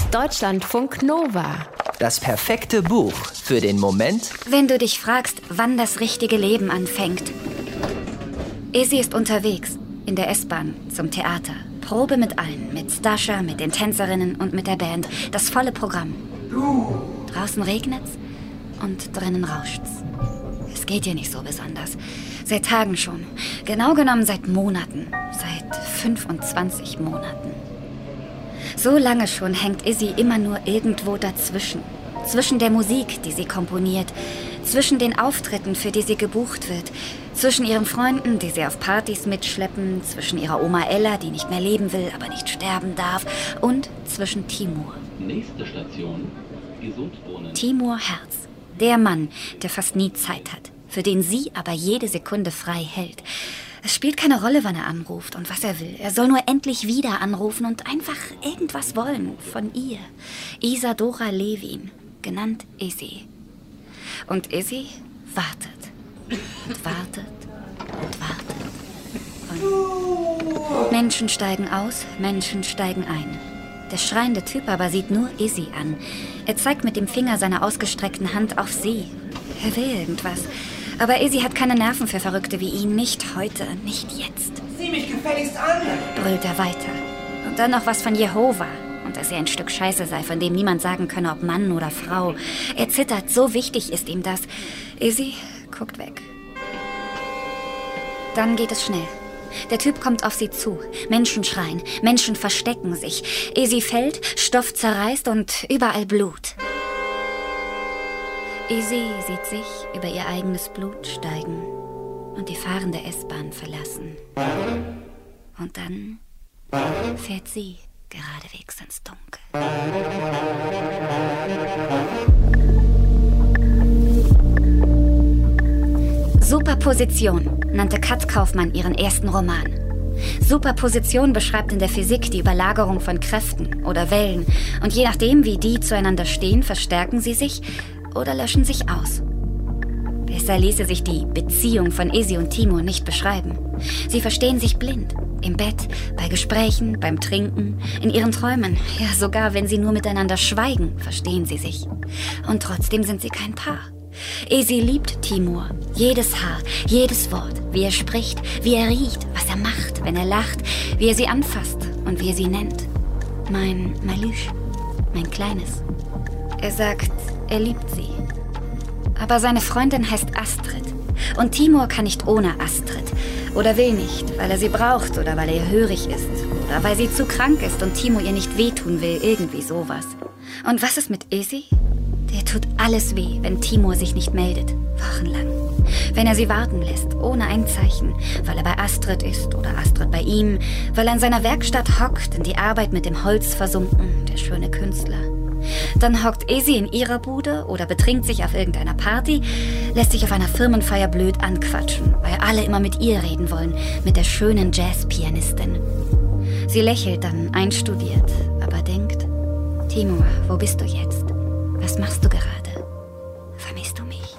Deutschlandfunk Nova. Das perfekte Buch für den Moment, wenn du dich fragst, wann das richtige Leben anfängt. Izzy ist unterwegs, in der S-Bahn, zum Theater. Probe mit allen, mit Stascha, mit den Tänzerinnen und mit der Band. Das volle Programm. Draußen regnet's und drinnen rauscht's. Es geht ihr nicht so besonders. Seit Tagen schon. Genau genommen seit Monaten. Seit 25 Monaten. So lange schon hängt Izzy immer nur irgendwo dazwischen. Zwischen der Musik, die sie komponiert. Zwischen den Auftritten, für die sie gebucht wird. Zwischen ihren Freunden, die sie auf Partys mitschleppen. Zwischen ihrer Oma Ella, die nicht mehr leben will, aber nicht sterben darf. Und zwischen Timur. Nächste Station, Gesundwohnen. Timur Herz. Der Mann, der fast nie Zeit hat. Für den sie aber jede Sekunde frei hält. Es spielt keine Rolle, wann er anruft und was er will. Er soll nur endlich wieder anrufen und einfach irgendwas wollen von ihr. Isadora Levin, genannt Izzy. Und Izzy wartet. Und wartet. Und wartet. Und Menschen steigen aus, Menschen steigen ein. Der schreiende Typ aber sieht nur Izzy an. Er zeigt mit dem Finger seiner ausgestreckten Hand auf sie. Er will irgendwas. Aber Izzy hat keine Nerven für Verrückte wie ihn. Nicht heute, nicht jetzt. Sieh mich gefälligst an! Brüllt er weiter. Und dann noch was von Jehova. Und dass er ein Stück Scheiße sei, von dem niemand sagen könne, ob Mann oder Frau. Er zittert, so wichtig ist ihm das. Izzy guckt weg. Dann geht es schnell. Der Typ kommt auf sie zu. Menschen schreien, Menschen verstecken sich. Izzy fällt, Stoff zerreißt und überall Blut. Izzy sieht sich über ihr eigenes Blut steigen und die fahrende S-Bahn verlassen. Und dann fährt sie geradewegs ins Dunkel. Superposition nannte Kat Kaufmann ihren ersten Roman. Superposition beschreibt in der Physik die Überlagerung von Kräften oder Wellen. Und je nachdem, wie die zueinander stehen, verstärken sie sich oder löschen sich aus. Besser ließe sich die Beziehung von Izzy und Timur nicht beschreiben. Sie verstehen sich blind. Im Bett, bei Gesprächen, beim Trinken, in ihren Träumen. Ja, sogar wenn sie nur miteinander schweigen, verstehen sie sich. Und trotzdem sind sie kein Paar. Izzy liebt Timur. Jedes Haar, jedes Wort, wie er spricht, wie er riecht, was er macht, wenn er lacht, wie er sie anfasst und wie er sie nennt. Mein Malüsch, mein Kleines. Er sagt, er liebt sie. Aber seine Freundin heißt Astrid. Und Timur kann nicht ohne Astrid. Oder will nicht, weil er sie braucht oder weil er ihr hörig ist. Oder weil sie zu krank ist und Timur ihr nicht wehtun will. Irgendwie sowas. Und was ist mit Izzy? Der tut alles weh, wenn Timur sich nicht meldet. Wochenlang. Wenn er sie warten lässt, ohne ein Zeichen. Weil er bei Astrid ist oder Astrid bei ihm. Weil er in seiner Werkstatt hockt, in die Arbeit mit dem Holz versunken. Der schöne Künstler. Dann hockt Izzy in ihrer Bude oder betrinkt sich auf irgendeiner Party, lässt sich auf einer Firmenfeier blöd anquatschen, weil alle immer mit ihr reden wollen, mit der schönen Jazzpianistin. Sie lächelt dann einstudiert, aber denkt, Timur, wo bist du jetzt? Was machst du gerade? Vermisst du mich?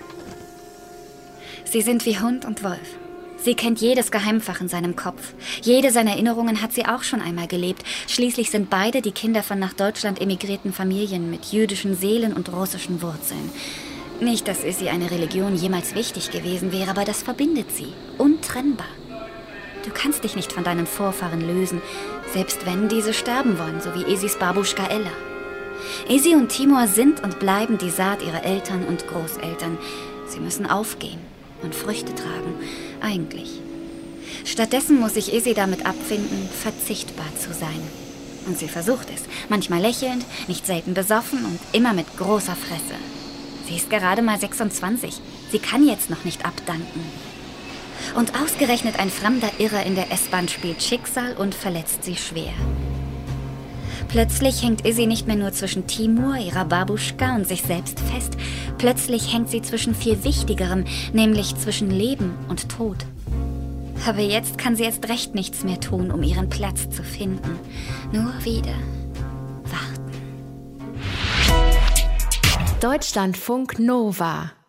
Sie sind wie Hund und Wolf. Sie kennt jedes Geheimfach in seinem Kopf. Jede seiner Erinnerungen hat sie auch schon einmal gelebt. Schließlich sind beide die Kinder von nach Deutschland emigrierten Familien mit jüdischen Seelen und russischen Wurzeln. Nicht, dass Izzy eine Religion jemals wichtig gewesen wäre, aber das verbindet sie. Untrennbar. Du kannst dich nicht von deinen Vorfahren lösen, selbst wenn diese sterben wollen, so wie Izzys Babuschka Ella. Izzy und Timur sind und bleiben die Saat ihrer Eltern und Großeltern. Sie müssen aufgehen und Früchte tragen. Eigentlich. Stattdessen muss sich Izzy damit abfinden, verzichtbar zu sein. Und sie versucht es, manchmal lächelnd, nicht selten besoffen und immer mit großer Fresse. Sie ist gerade mal 26. Sie kann jetzt noch nicht abdanken. Und ausgerechnet ein fremder Irrer in der S-Bahn spielt Schicksal und verletzt sie schwer. Plötzlich hängt Izzy nicht mehr nur zwischen Timur, ihrer Babuschka und sich selbst fest. Plötzlich hängt sie zwischen viel Wichtigerem, nämlich zwischen Leben und Tod. Aber jetzt kann sie erst recht nichts mehr tun, um ihren Platz zu finden. Nur wieder warten. Deutschlandfunk Nova.